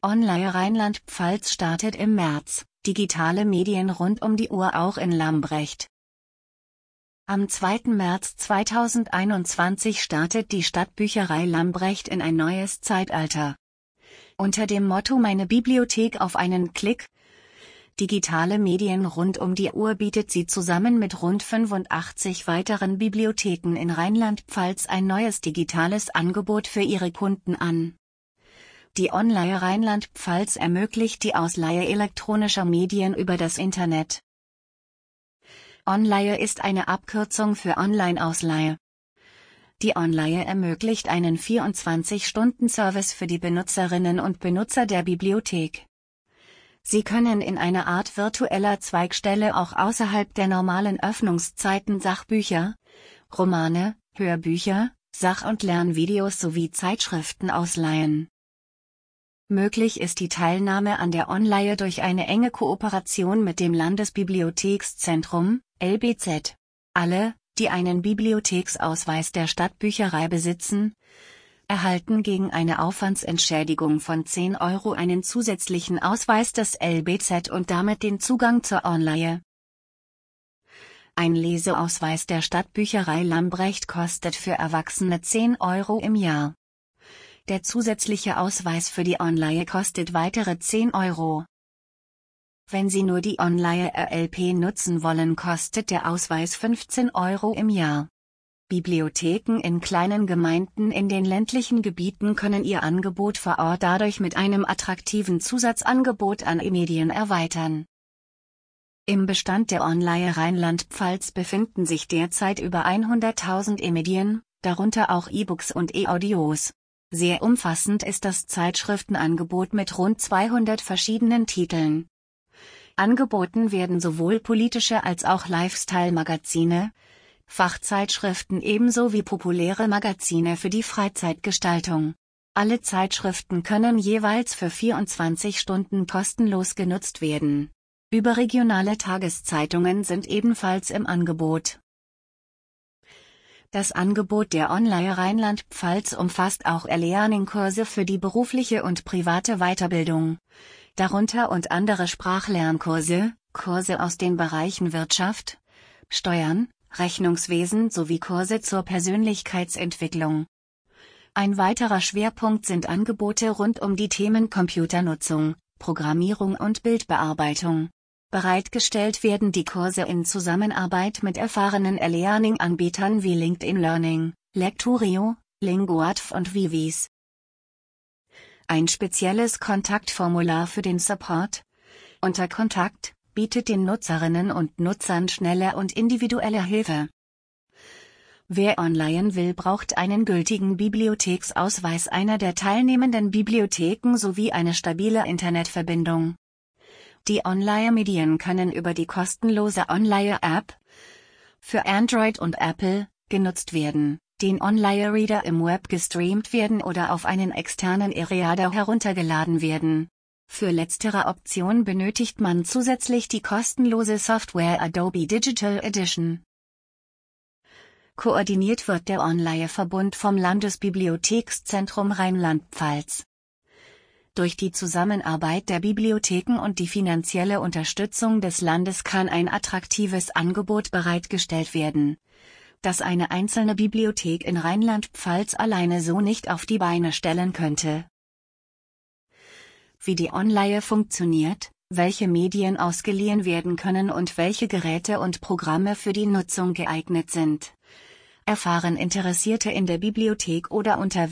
Online Rheinland-Pfalz startet im März, digitale Medien rund um die Uhr auch in Lambrecht. Am 2. März 2021 startet die Stadtbücherei Lambrecht in ein neues Zeitalter. Unter dem Motto Meine Bibliothek auf einen Klick. Digitale Medien rund um die Uhr bietet sie zusammen mit rund 85 weiteren Bibliotheken in Rheinland-Pfalz ein neues digitales Angebot für ihre Kunden an. Die Online Rheinland-Pfalz ermöglicht die Ausleihe elektronischer Medien über das Internet. Onleihe ist eine Abkürzung für Online-Ausleihe. Die Onleihe ermöglicht einen 24-Stunden-Service für die Benutzerinnen und Benutzer der Bibliothek. Sie können in einer Art virtueller Zweigstelle auch außerhalb der normalen Öffnungszeiten Sachbücher, Romane, Hörbücher, Sach- und Lernvideos sowie Zeitschriften ausleihen. Möglich ist die Teilnahme an der Onleihe durch eine enge Kooperation mit dem Landesbibliothekszentrum, LBZ. Alle, die einen Bibliotheksausweis der Stadtbücherei besitzen, erhalten gegen eine Aufwandsentschädigung von 10 € einen zusätzlichen Ausweis des LBZ und damit den Zugang zur Onleihe. Ein Leseausweis der Stadtbücherei Lambrecht kostet für Erwachsene 10 € im Jahr. Der zusätzliche Ausweis für die Onleihe kostet weitere 10 €. Wenn Sie nur die Onleihe RLP nutzen wollen, kostet der Ausweis 15 € im Jahr. Bibliotheken in kleinen Gemeinden in den ländlichen Gebieten können ihr Angebot vor Ort dadurch mit einem attraktiven Zusatzangebot an E-Medien erweitern. Im Bestand der Onleihe Rheinland-Pfalz befinden sich derzeit über 100.000 E-Medien, darunter auch E-Books und E-Audios. Sehr umfassend ist das Zeitschriftenangebot mit rund 200 verschiedenen Titeln. Angeboten werden sowohl politische als auch Lifestyle-Magazine, Fachzeitschriften ebenso wie populäre Magazine für die Freizeitgestaltung. Alle Zeitschriften können jeweils für 24 Stunden kostenlos genutzt werden. Überregionale Tageszeitungen sind ebenfalls im Angebot. Das Angebot der Onleihe Rheinland-Pfalz umfasst auch E-Learning-Kurse für die berufliche und private Weiterbildung, darunter und andere Sprachlernkurse, Kurse aus den Bereichen Wirtschaft, Steuern, Rechnungswesen sowie Kurse zur Persönlichkeitsentwicklung. Ein weiterer Schwerpunkt sind Angebote rund um die Themen Computernutzung, Programmierung und Bildbearbeitung. Bereitgestellt werden die Kurse in Zusammenarbeit mit erfahrenen E-Learning-Anbietern wie LinkedIn Learning, Lecturio, Linguatv und Vivis. Ein spezielles Kontaktformular für den Support unter Kontakt bietet den Nutzerinnen und Nutzern schnelle und individuelle Hilfe. Wer onleihen will, braucht einen gültigen Bibliotheksausweis einer der teilnehmenden Bibliotheken sowie eine stabile Internetverbindung. Die Onleihe-Medien können über die kostenlose Onleihe-App für Android und Apple genutzt werden, den Onleihe-Reader im Web gestreamt werden oder auf einen externen E-Reader heruntergeladen werden. Für letztere Option benötigt man zusätzlich die kostenlose Software Adobe Digital Edition. Koordiniert wird der Onleihe-Verbund vom Landesbibliothekszentrum Rheinland-Pfalz. Durch die Zusammenarbeit der Bibliotheken und die finanzielle Unterstützung des Landes kann ein attraktives Angebot bereitgestellt werden, das eine einzelne Bibliothek in Rheinland-Pfalz alleine so nicht auf die Beine stellen könnte. Wie die Onleihe funktioniert, welche Medien ausgeliehen werden können und welche Geräte und Programme für die Nutzung geeignet sind, erfahren Interessierte in der Bibliothek oder unter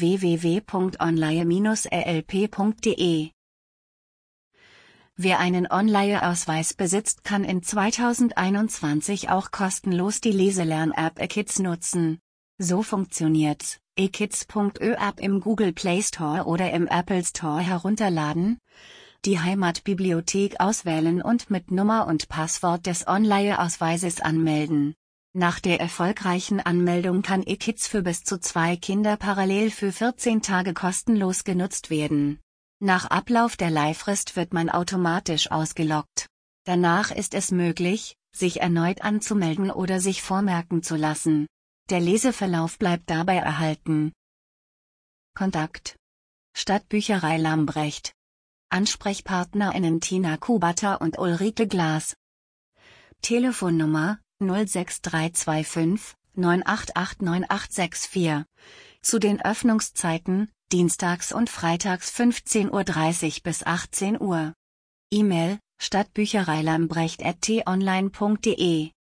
www.onleihe-rlp.de. Wer einen Onleihe-Ausweis besitzt, kann in 2021 auch kostenlos die Leselern-App eKids nutzen. So funktioniert's: eKids.ö-App im Google Play Store oder im Apple Store herunterladen, die Heimatbibliothek auswählen und mit Nummer und Passwort des Onleihe-Ausweises anmelden. Nach der erfolgreichen Anmeldung kann eKids für bis zu 2 Kinder parallel für 14 Tage kostenlos genutzt werden. Nach Ablauf der Leihfrist wird man automatisch ausgeloggt. Danach ist es möglich, sich erneut anzumelden oder sich vormerken zu lassen. Der Leseverlauf bleibt dabei erhalten. Kontakt: Stadtbücherei Lambrecht. AnsprechpartnerInnen Tina Kubata und Ulrike Glas. Telefonnummer 06325 988 9864. Zu den Öffnungszeiten, dienstags und freitags 15:30 Uhr bis 18 Uhr. E-Mail: stadtbücherei.lambrecht@t-online.de